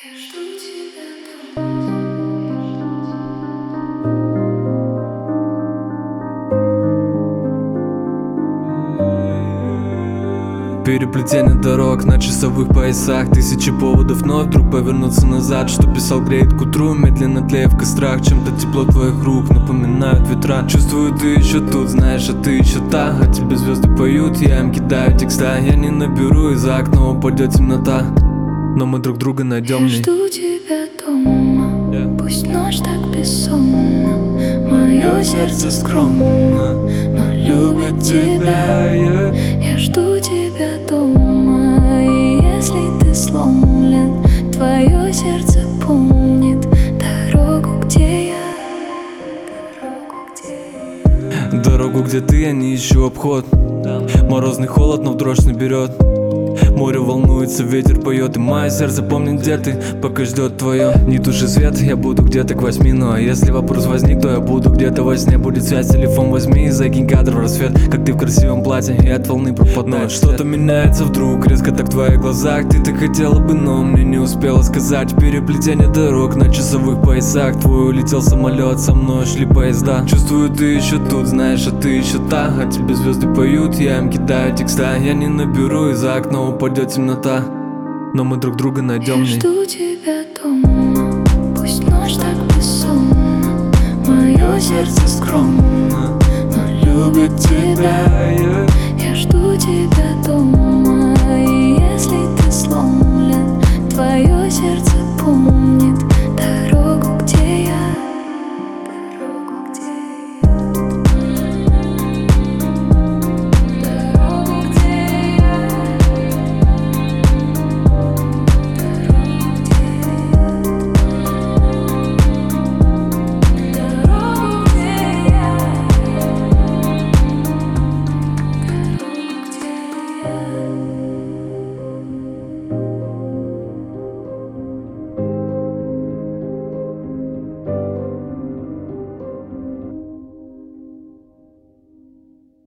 Я жду тебя дома. Переплетение дорог на часовых поясах, тысячи поводов вновь вдруг повернуться назад. Что писал, греет к утру, медленно тлея в кострах. Чем-то тепло твоих рук напоминают ветра. Чувствую, ты еще тут, знаешь, а ты еще та. А тебе звезды поют, я им кидаю текста. Я не наберу, и за окном упадет темнота, но мы друг друга найдем. Я жду тебя дома, пусть ночь так бессонна. Мое сердце скромно, но любит тебя. Я жду тебя дома, и если ты сломлен, твое сердце помнит дорогу, где я. Дорогу, где ты, я не ищу обход. Морозный холод, но в дрожь наберет. Море волнуется, ветер поет, и мое сердце помнит, где ты, пока ждет твое. Не туши свет, я буду где-то к 8. Ну а если вопрос возник, то я буду где-то во сне. Будет связь, телефон возьми и закинь кадр в рассвет. Как ты в красивом платье, и от волны пропадает. Что-то меняется вдруг, резко так в твоих глазах. Ты так хотела бы, но мне не успела сказать. Переплетение дорог на часовых поясах. Твой улетел самолет, со мной шли поезда. Чувствую, ты еще тут, знаешь, а ты еще та. А тебе звезды поют, я им кидаю текста. Я не наберу, и за окном упадет темнота, но мы друг друга найдем. Я жду тебя дома, пусть ночь так бессонна. Мое сердце скромно, но любит тебя. Я жду тебя дома, и если ты сломлен, твое сердце помнит дорогу.